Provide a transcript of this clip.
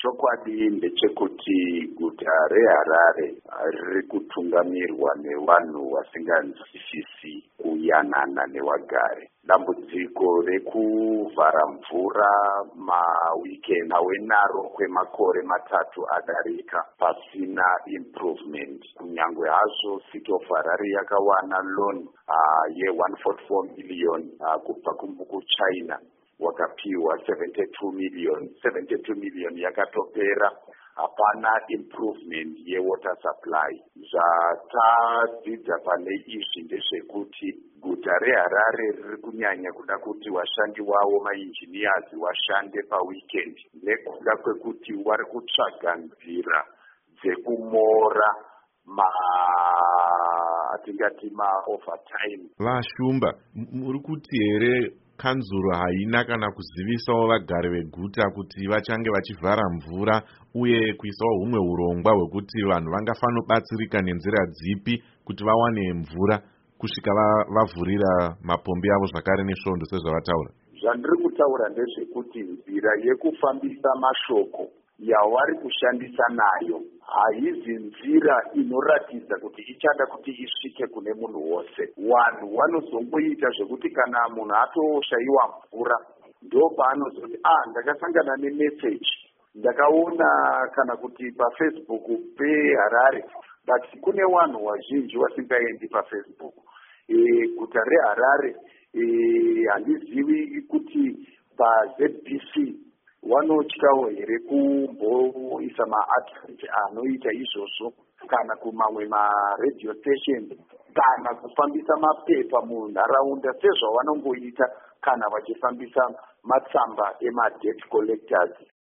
Chokwadi ndechekuti guta reHarare riri kutungamirwa nevanhu vasinganzwisisi kuyanana nevagari. Dambudziko rekuvhara mvura mawikendi awenaro kwemakore matatu adarika pasina improvement. Kunyangwe hazvo City of Harare yakawana loan ye144 million kubva kuChina, wakapiwa 72 million yakatopera. Hapana improvement ye-water supply. Zvatadzidza pane izvi ndezvekuti guta reHarare riri kunyanya kuda kuti vashandi vavo ma-engineers vashande paweekend nekuda kwekuti vari kutsvaga nzira dzekumora atingati ma-overtime. Vashumba, muri kuti here kanzuro haina kana kuzivisawo vagari veguta kuti vachange vachivhara mvura uye kuisawo humwe urongwa hwekuti vanhu vangafanobatsirika nenzira dzipi kuti vawane mvura kusvika vavhurira mapombi avo zvakare nesvondo sezvavataura? Zvandiri kutaura ndezvekuti nzira yekufambisa mashoko yavari kushandisa nayo haizi nzira inoratidza kuti ichada kuti isvike kune munhu wose. Vanhu vanozongoita zvekuti kana munhu atoshayiwa mvura ndo paanozoti ndakasangana nemeseji ndakaona kana kuti paFacebook peHarare, but kune vanhu vazhinji vasingaendi paFacebook. Guta reHarare handizivi kuti paZBC vanotyawo here kumboisa maadvert anoita izvozvo kana kumamwe maradio station kana kufambisa mapepa munharaunda sezvavanongoita kana vachifambisa matsamba ema-debt collectors